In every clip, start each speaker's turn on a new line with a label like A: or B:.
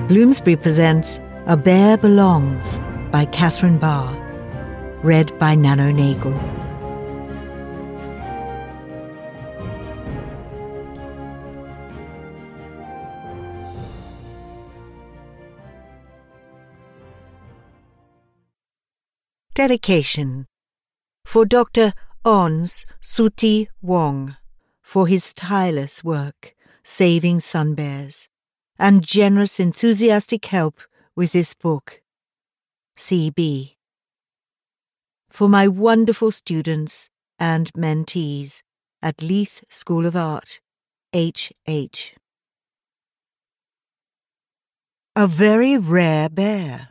A: Bloomsbury presents A Bear Belongs by Catherine Barr, read by Nano Nagel. Dedication for Dr. Ons Suti Wong for his tireless work saving sun bears and generous enthusiastic help with this book. C.B. For my wonderful students and mentees at Leith School of Art, H.H. A very rare bear.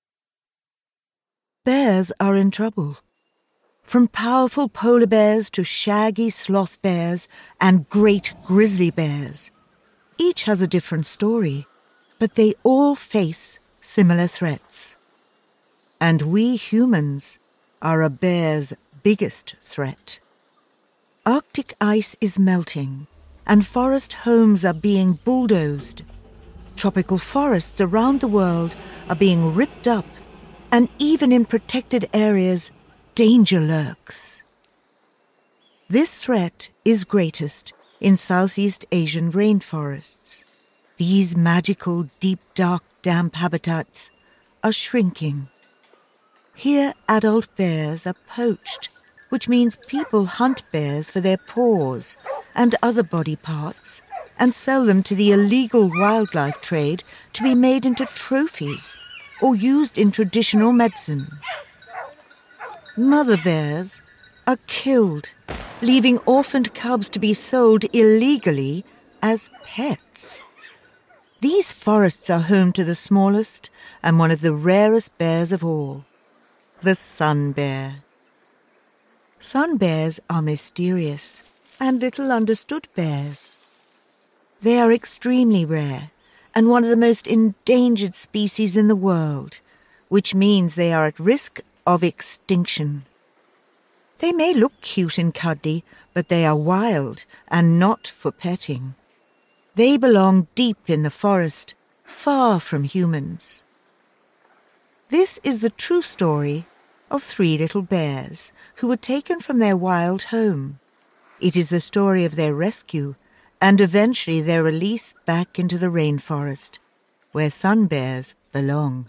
A: Bears are in trouble. From powerful polar bears to shaggy sloth bears and great grizzly bears. Each has a different story, but they all face similar threats. And we humans are a bear's biggest threat. Arctic ice is melting, and forest homes are being bulldozed. Tropical forests around the world are being ripped up, and even in protected areas, danger lurks. This threat is greatest in Southeast Asian rainforests. These magical, deep, dark, damp habitats are shrinking. Here adult bears are poached, which means people hunt bears for their paws and other body parts and sell them to the illegal wildlife trade to be made into trophies or used in traditional medicine. Mother bears are killed, leaving orphaned cubs to be sold illegally as pets. These forests are home to the smallest and one of the rarest bears of all, the sun bear. Sun bears are mysterious and little understood bears. They are extremely rare and one of the most endangered species in the world, which means they are at risk of extinction. They may look cute and cuddly, but they are wild and not for petting. They belong deep in the forest, far from humans. This is the true story of 3 little bears who were taken from their wild home. It is the story of their rescue and eventually their release back into the rainforest, where sun bears belong.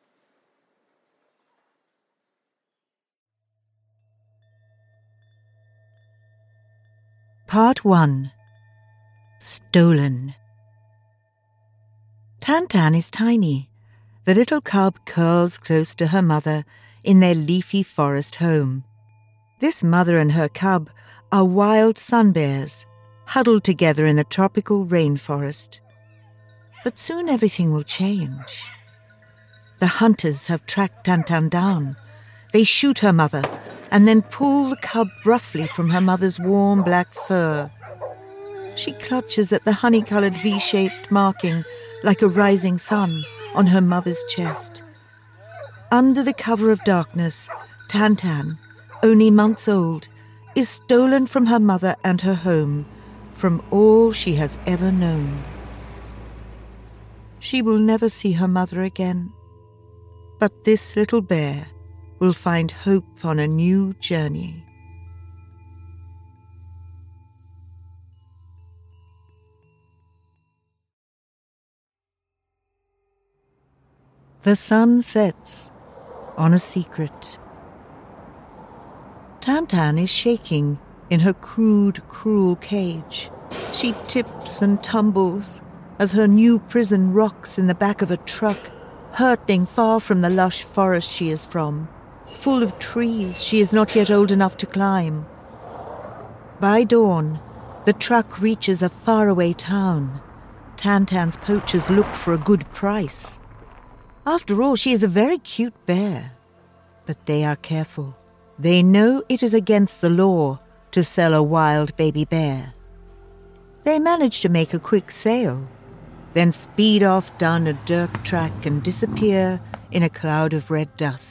A: Part 1. Stolen. Tantan is tiny. The little cub curls close to her mother in their leafy forest home. This mother and her cub are wild sun bears, huddled together in the tropical rainforest. But soon everything will change. The hunters have tracked Tantan down. They shoot her mother and then pull the cub roughly from her mother's warm black fur. She clutches at the honey-colored V-shaped marking like a rising sun on her mother's chest. Under the cover of darkness, Tantan, only months old, is stolen from her mother and her home, from all she has ever known. She will never see her mother again, but this little bear will find hope on a new journey. The sun sets on a secret. Tantan is shaking in her crude, cruel cage. She tips and tumbles as her new prison rocks in the back of a truck, hurtling far from the lush forest she is from, full of trees she is not yet old enough to climb. By dawn, the truck reaches a faraway town. Tantan's poachers look for a good price. After all, she is a very cute bear. But they are careful. They know it is against the law to sell a wild baby bear. They manage to make a quick sale, then speed off down a dirt track and disappear in a cloud of red dust.